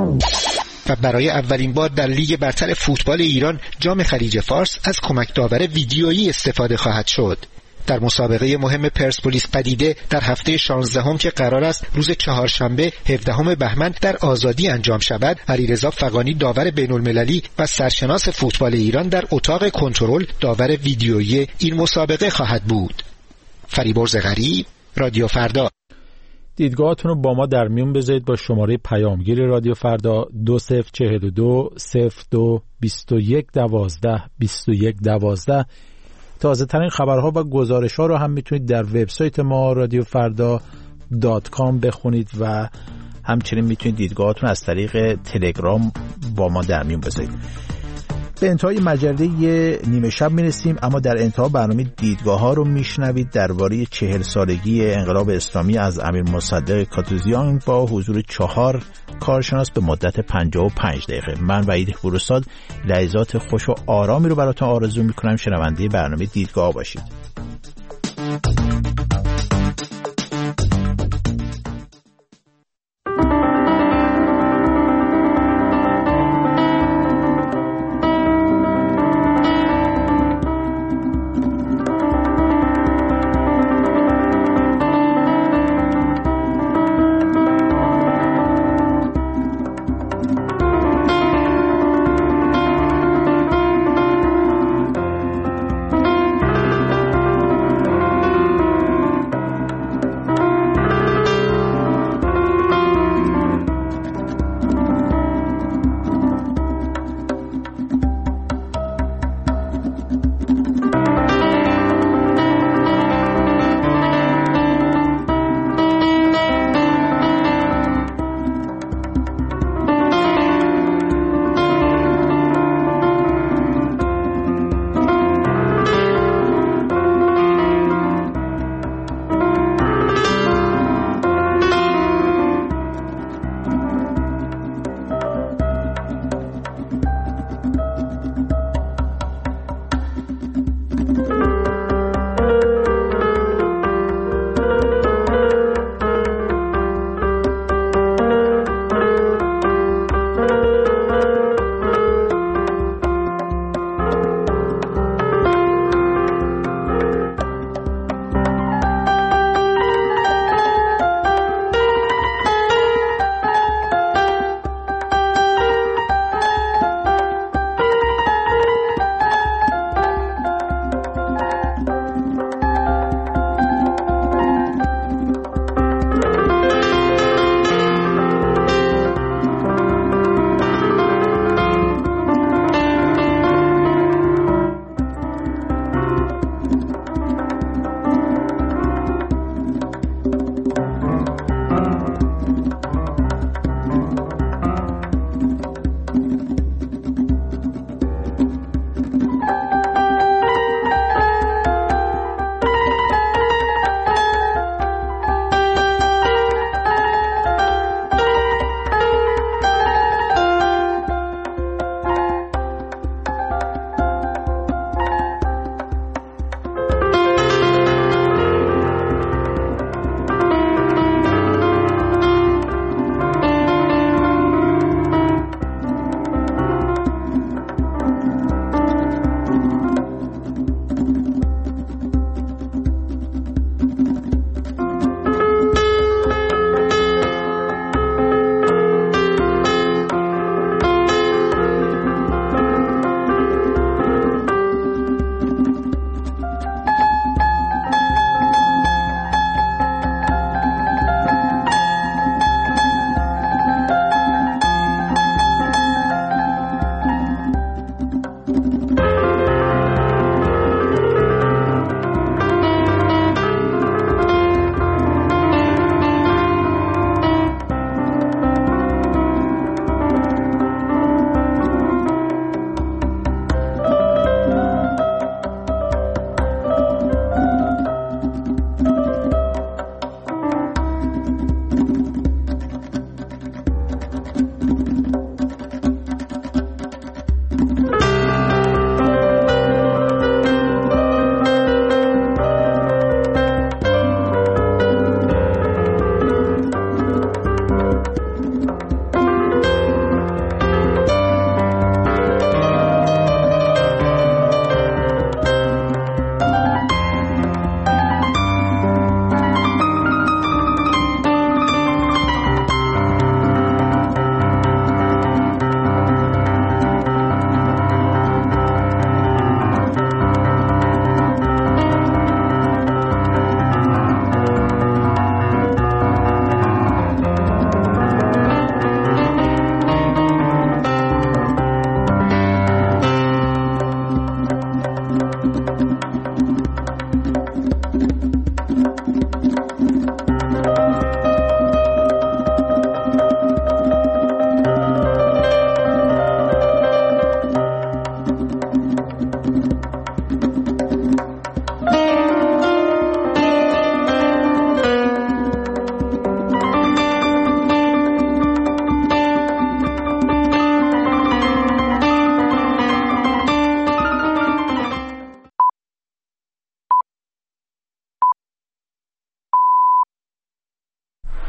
S: و برای اولین بار در لیگ برتر فوتبال ایران جام خلیج فارس از کمک داور ویدیویی استفاده خواهد شد. در مسابقه مهم پرسپولیس پدیده در هفته 16 که قرار است روز چهارشنبه 17 بهمن در آزادی انجام شود، علیرضا فغانی داور بین‌المللی و سرشناس فوتبال ایران در اتاق کنترل داور ویدیویی این مسابقه خواهد بود. فریبرز قریب، رادیو فردا.
A: دیدگاهاتون رو با ما در میون بذارید با شماره پیامگیر رادیو فردا 2042 02 21 12 21 12. تازه ترین خبرها و گزارش ها رو هم میتونید در وبسایت ما رادیوفردا.com بخونید و همچنین میتونید دیدگاهاتون از طریق تلگرام با ما در میون بذارید. به انتهای مجله نیمه شب میرسیم، اما در انتها برنامه دیدگاه ها رو میشنوید درباره 40 سالگی انقلاب اسلامی از امیر مصدق کاتوزیان با حضور 4 کارشناس به مدت 55 دقیقه. من وحید فروساد لحظات خوش و آرامی رو براتون آرزو میکنم. شنونده برنامه دیدگاه باشید.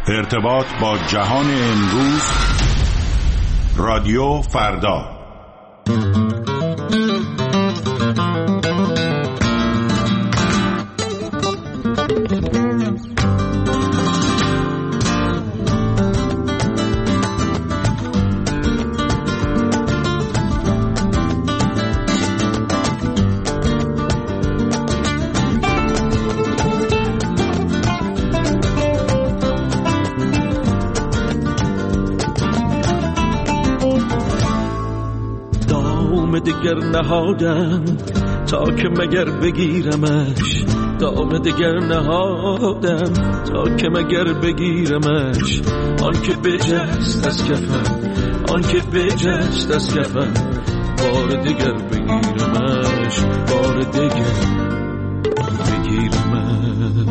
U: ارتباط با جهان امروز، رادیو فردا.
V: دگر نهادم تا که مگر بگیرمش، دام دگر نهادم تا که مگر بگیرمش. آن که بجست از کفم، آن که بجست از کفم، بار دگر بگیرمش، بار دگر بگیرمش.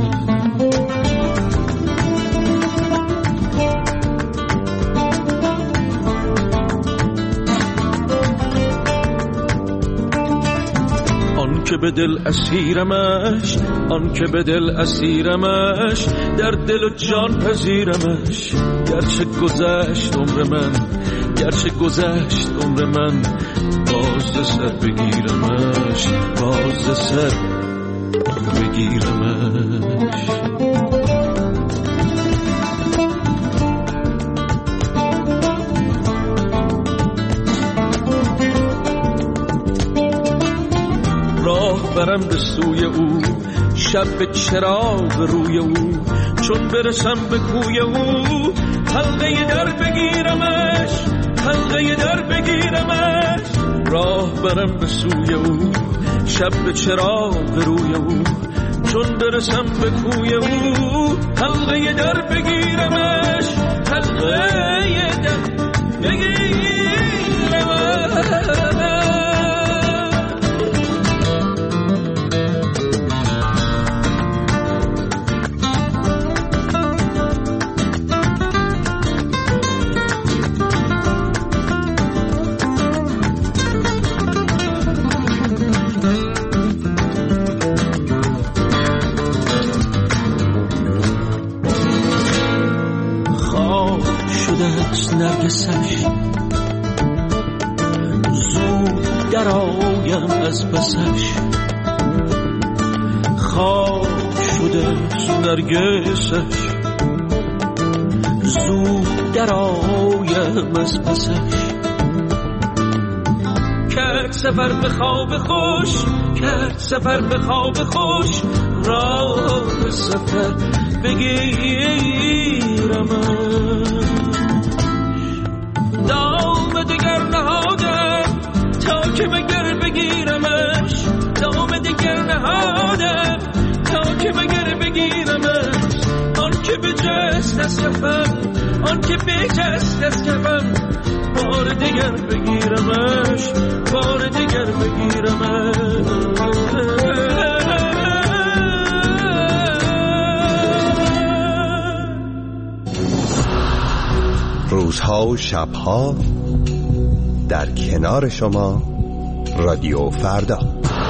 V: که به دل اسیرمش، آن که به دل اسیرمش، در دل و جان پذیرمش. گرچه گذشت عمر من، گرچه گذشت عمر من، باز سر بگیرمش، باز سر بگیرمش. برم به سوی او، شب به چراغ روی او، چون برسم به کوی او، حلقه در بگیرمش، حلقه در بگیرمش. راه برم به سوی او، شب به چراغ روی او، چون برسم به کوی او، حلقه در بگیرمش، حلقه در بگیرمش. نرگسش زود در آیم از پسش، خواب شده نرگسش زود در آیم از پسش. کرد سفر به خواب خوش، کرد سفر به خواب خوش، راه سفر بگیرمش. دام دگر نهادم تا که مگر بگیرمش، دام دگر نهادم تا که مگر بگیرمش. آن که بجست از کفم، آن که بجست از کفم، بار دگر بگیرمش، بار دگر بگیرمش.
M: روزها و شبها در کنار شما، رادیو فردا.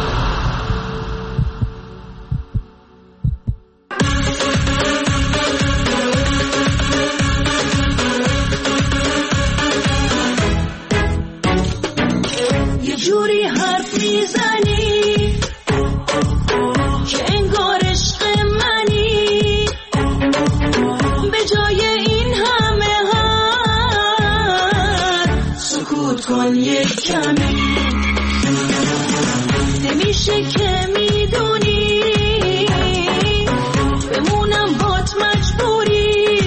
W: یه جوری حرف میزنی که انگار عشق منی، به جای این همه سکوت کن یک کمی. نمیشه که میدونی بمونم بات مجبوری،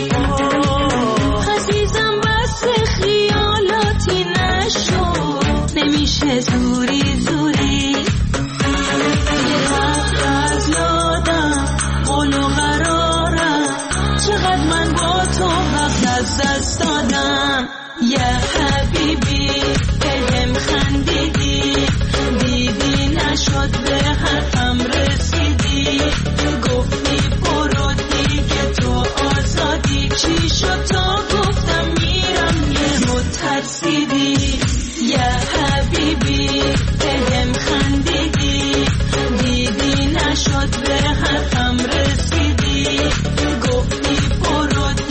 W: عزیزم بس خیالاتی نشد، نمیشه زوری زوری. یه وقت از یادم قول و قرارم، چقدر من با تو حق از دست دادم. یه حبیبی بهم خندیدی، دیدی نشد به حرفم رسیدی، گفتی برو دیگه تو آزادی. چی شد تا گفتم میرم یه ترسیدی. یه حبیبی بهم خندیدی، دیدی نشد به حرفم رسیدی، گفتی برو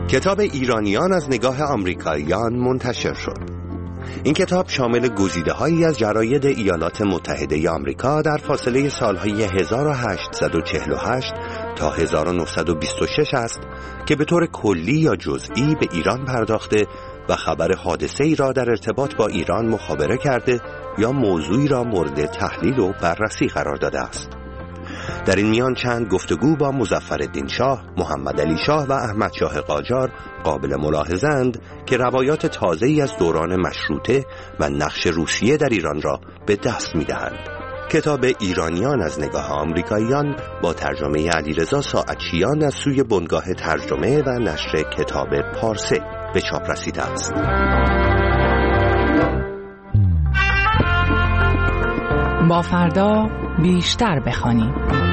M: کتاب ایرانیان از نگاه آمریکاییان منتشر شد. این کتاب شامل گزیده‌هایی از جراید ایالات متحده آمریکا در فاصله سالهای 1848 تا 1926 است که به طور کلی یا جزئی به ایران پرداخته و خبر حادثه‌ای را در ارتباط با ایران مخابره کرده یا موضوعی را مورد تحلیل و بررسی قرار داده است. در این میان چند گفتگو با مظفرالدین شاه، محمد علی شاه و احمد شاه قاجار قابل ملاحظه‌اند که روایات تازه‌ای از دوران مشروطه و نقش روسیه در ایران را به دست می‌دهند. کتاب ایرانیان از نگاه آمریکاییان با ترجمه علیرضا ساعتچیان از سوی بنگاه ترجمه و نشر کتاب پارسه به چاپ رسیده است.
D: با فردا بیشتر بخوانیم.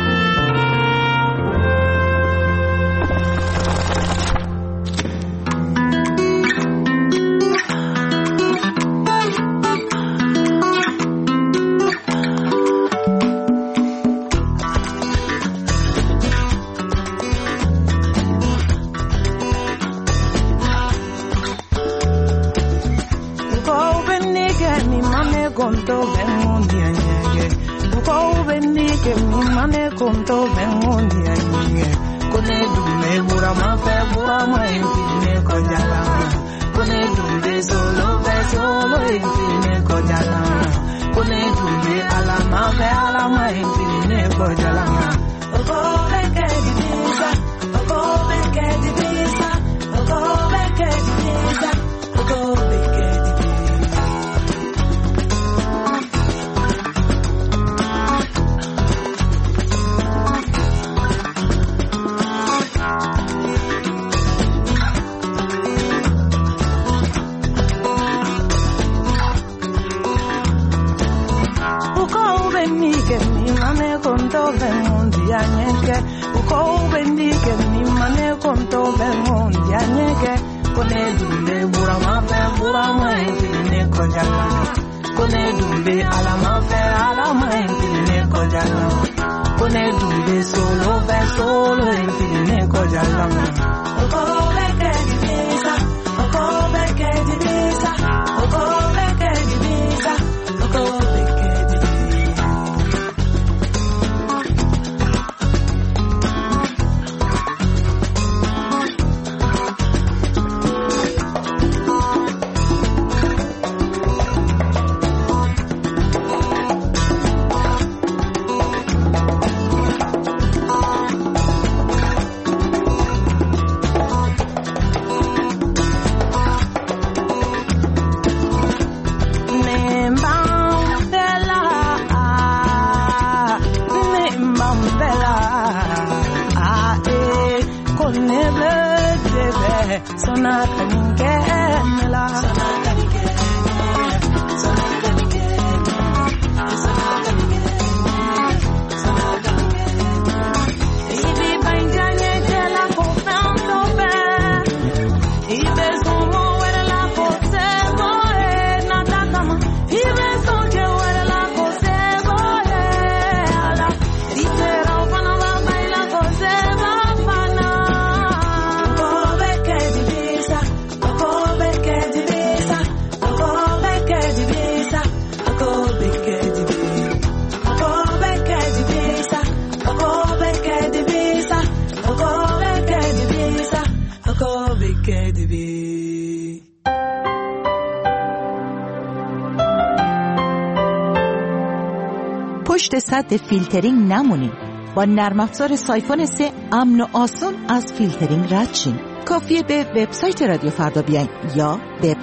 E: پشت سد فیلترینگ نمونید. با نرم افزار سایفون 3 امن و آسان از فیلترینگ رد شین. کافیه به وبسایت رادیو فردا بیاین یا به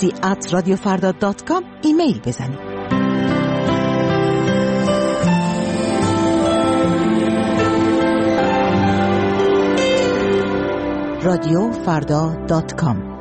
E: proxy@radiofarda.com ایمیل بزنید. radiofarda.com.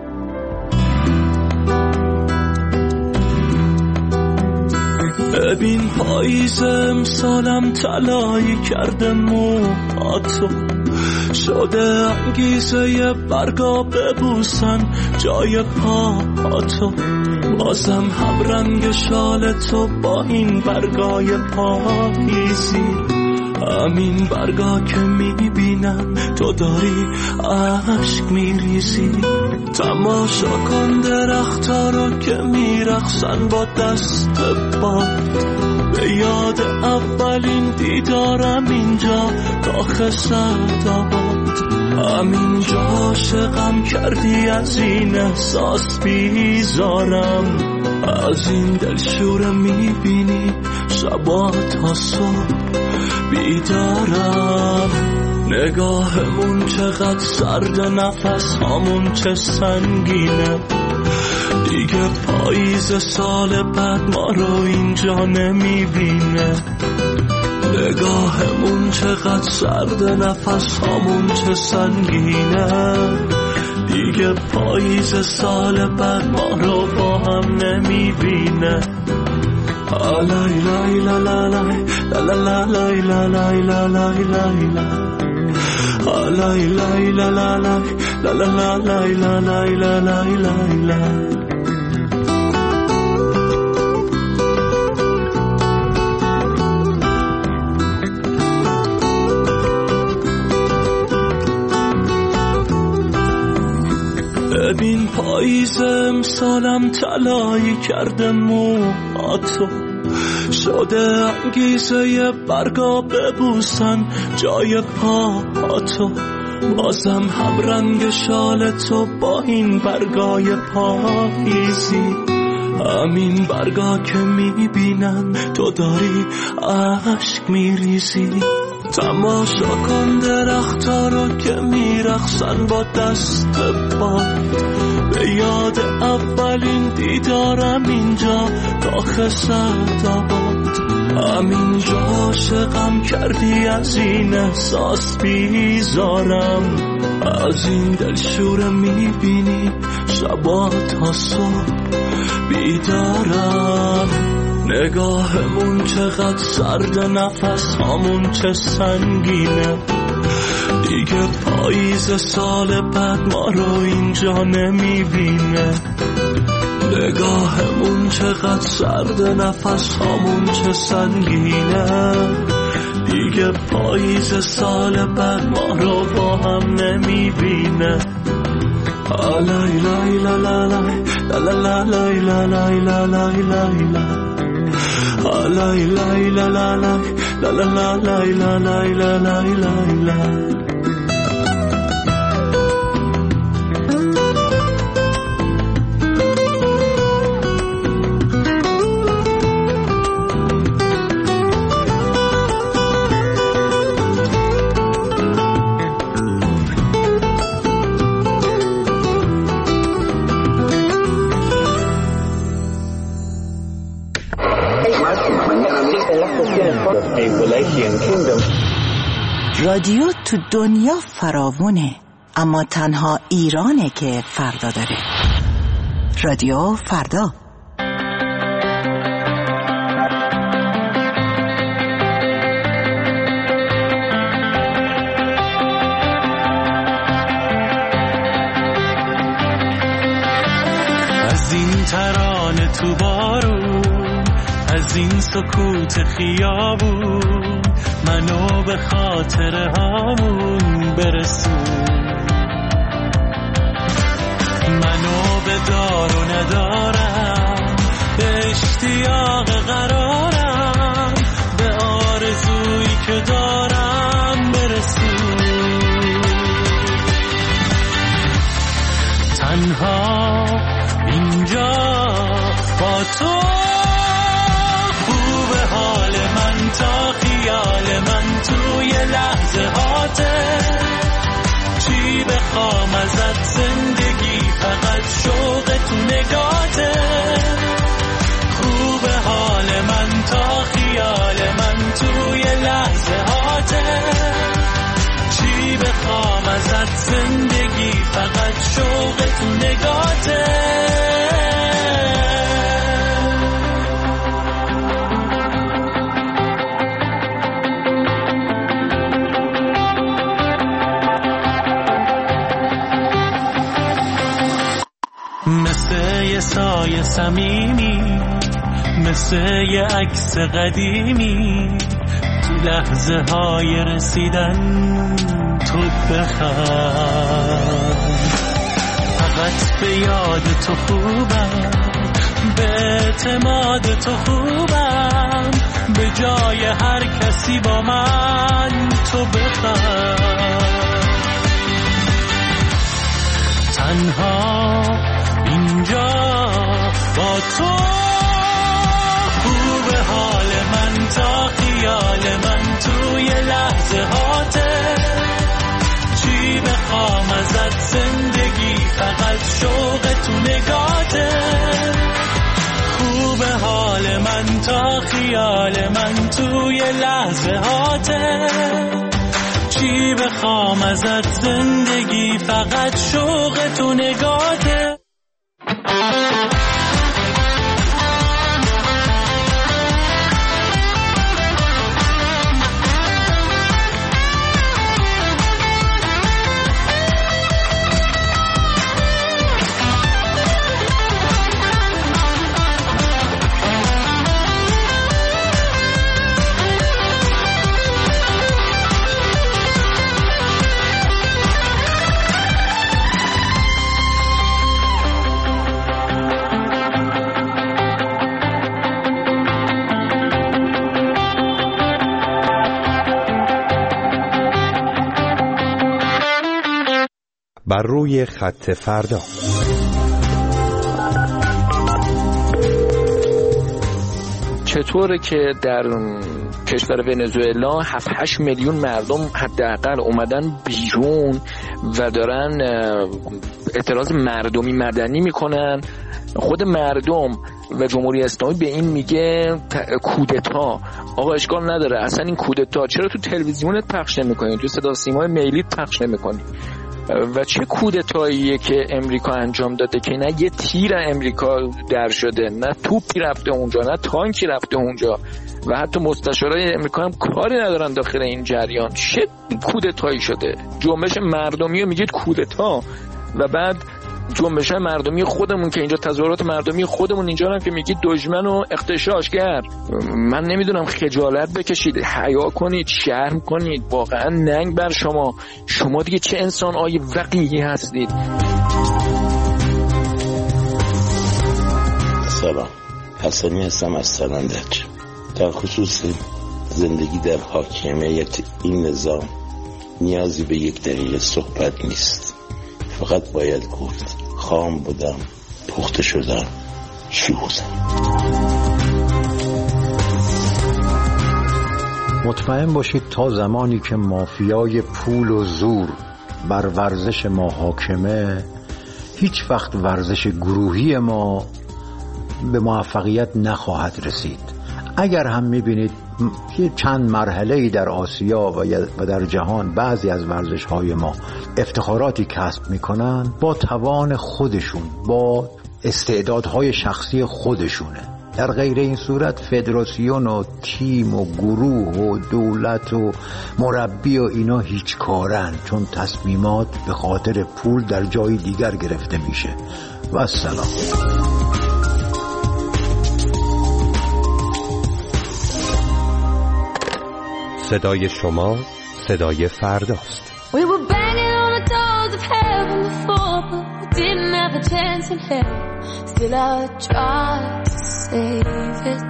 V: ببین پاییز امسالم طلایی کرده موهاتو، شده انگیزه برگا ببوسن جای پاهاتو، بازم هم رنگ شال تو با این برگای پاییزی همین برگا که میبینم تو داری عشق میریزی. تماشا کن درختا رو که میرقصن با دست باد. به یاد اولین دیدارم اینجا کاخ سعدآباد. همینجا عاشقم کردی، از این احساس بیزارم. از این دلشوره میبینی شبا تا صبح بیدارم. نگاهمون چقدر سرد، نفس هامون چه سنگینه. دیگه پاییز سال بعد ما رو اینجا نمیبینه. نگاهمون چقدر سرد، نفس هامون چه سنگینه. دیگه پاییز سال بعد ما رو با هم نمیبینه. لای لای لا لا لای لا لا لای لا لای لا لای لای لای لای لا لا لای لا لا لای لا لای لا لای لای. ببین پاییز امسالم طلایی کرده موهاتو، شده انگیزه برگا ببوسن جای پاهاتو. بازم هم رنگ شال تو با این برگای پاییزی. همین برگا که میبینن تو داری عشق میریزی. تماشا کن درختا رو که میرقصن با دست باد. به یاد اولین دیدارم اینجا کاخ سعدآباد. همینجا عاشقم کردی، از این احساس بیزارم. از این دلشوره میبینی شبا تا صبح بیدارم. نگاهمون چقدر سرد، نفس هامون چه سنگینه. دیگه پاییز سال بعد ما رو اینجا نمیبینه. نگاهمون چقدر سرد، نفس هامون چه سنگینه. دیگه پاییز سال بعد ما رو با هم نمیبینه. لای لای لا لا لای لا لا لای لا لای لا لای لای. لای لای لا لا لای لا لا لای لا لای لا لای لای.
E: رادیو تو دنیا فراوونه، اما تنها ایرانه که فردا داره. رادیو فردا.
V: از این ترانه تو بارون، از این سکوت خیابون، منو به خاطر هامون برسون. منو به دار و ندارم، به اشتیاق قرارم، به آرزویی که دارم برسون. تنها اینجا با تو خوب حال من تا خیال من توی لحظه هاته. چی بخوام ازت زندگی، فقط شوق تو نگاته. خوب حال من تا خیال من توی لحظه هاته. چی بخوام ازت زندگی، فقط شوق تو نگاته. یه سایه صمیمی، مثل یه عکس قدیمی،
F: تو لحظه های رسیدن تو بخند، فقط به یاد تو خوبم، به اعتماد تو خوبم، به جای هر کسی با من تو بخند. تنها اینجا با تو خوب حال من تا خیال من توی لحظه هاته، چی بخوام ازت زندگی فقط شوق تو نگاته، خوب حال من تا خیال من توی لحظه هاته، چی بخوام ازت زندگی فقط شوق تو نگاته.
M: بر روی خط فردا.
G: چطوره که در کشور ونزوئلا 7-8 میلیون مردم حداقل اومدن بیرون و دارن اعتراض مردمی مدنی میکنن؟ خود مردم و جمهوری اسلامی به این میگه کودتا. آقا اشکال نداره، اصلا این کودتا چرا تو تلویزیونت پخش نمیکنی، تو صدا سیمای ملیت پخش نمیکنی؟ و چه کودتاییه که امریکا انجام داده که نه یه تیر امریکا در شده، نه توپی رفته اونجا، نه تانکی رفته اونجا و حتی مستشارای امریکا هم کاری ندارن داخل این جریان. چه کودتایی شده؟ جنبش مردمی رو میگید کودتا و بعد جنبش مردمی خودمون که اینجا تظاهرات مردمی خودمون اینجا هم که میگید دشمن و اغتشاشگر. من نمیدونم، خجالت بکشید، حیا کنید، شرم کنید، واقعا ننگ بر شما دیگه چه انسان آی وقیحی هستید.
H: سلام، حسنی هستم از سرندج. در خصوص زندگی در حاکمیت این نظام نیازی به 1 دقیقه صحبت نیست، فقط باید گفت خام بودم، پخته شدم، شوختم.
X: مطمئن باشید تا زمانی که مافیای پول و زور بر ورزش ما حاکمه، هیچ وقت ورزش گروهی ما به موفقیت نخواهد رسید. اگر هم میبینید یه چند مرحله‌ای در آسیا و در جهان بعضی از ورزش‌های ما افتخاراتی کسب میکنن، با توان خودشون، با استعدادهای شخصی خودشونه. در غیر این صورت فدراسیون و تیم و گروه و دولت و مربی و اینا هیچ کارن، چون تصمیمات به خاطر پول در جای دیگر گرفته میشه. و السلام.
M: صدای شما، صدای فرداست.
W: We were banging on the doors of heaven before, but we didn't have a chance in hell. Still I tried to save it.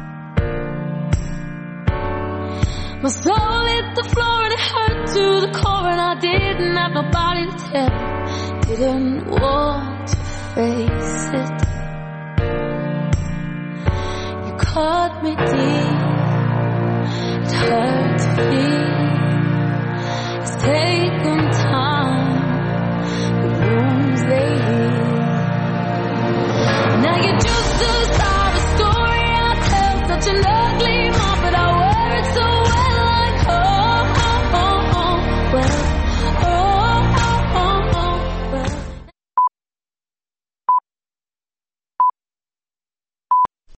W: My soul hit the floor and it hurt to the core, and I didn't have nobody to tell. Didn't want to face it. You caught me deep. It hurt to feel. It's taken